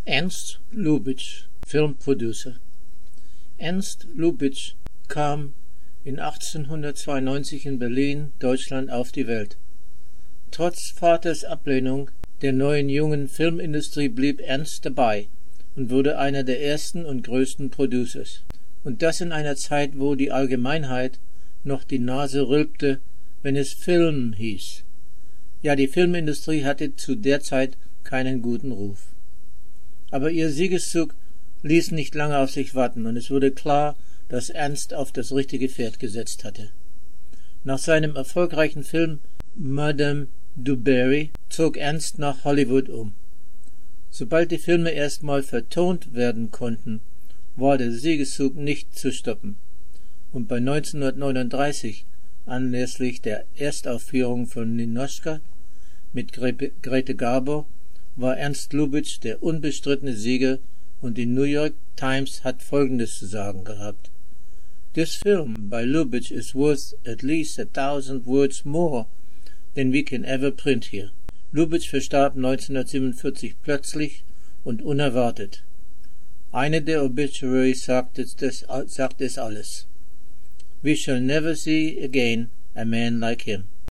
Ernst Lubitsch, Filmproducer. Ernst Lubitsch kam in 1892 in Berlin, Deutschland, auf die Welt. Trotz Vaters Ablehnung der neuen jungen Filmindustrie blieb Ernst dabei und wurde einer der ersten und größten Producers. Und das in einer Zeit, wo die Allgemeinheit noch die Nase rülpte, wenn es Film hieß. Ja, die Filmindustrie hatte zu der Zeit keinen guten Ruf. Aber ihr Siegeszug ließ nicht lange auf sich warten, und es wurde klar, dass Ernst auf das richtige Pferd gesetzt hatte. Nach seinem erfolgreichen Film Madame du Barry zog Ernst nach Hollywood um. Sobald die Filme erstmal vertont werden konnten, war der Siegeszug nicht zu stoppen. Und bei 1939, anlässlich der Erstaufführung von Ninotchka mit Grete Garbo, war Ernst Lubitsch der unbestrittene Sieger, und die New York Times hat Folgendes zu sagen gehabt: This film by Lubitsch is worth at least 1,000 words more than we can ever print here. Lubitsch verstarb 1947 plötzlich und unerwartet. Eine der Obituaries sagt es alles. We shall never see again a man like him.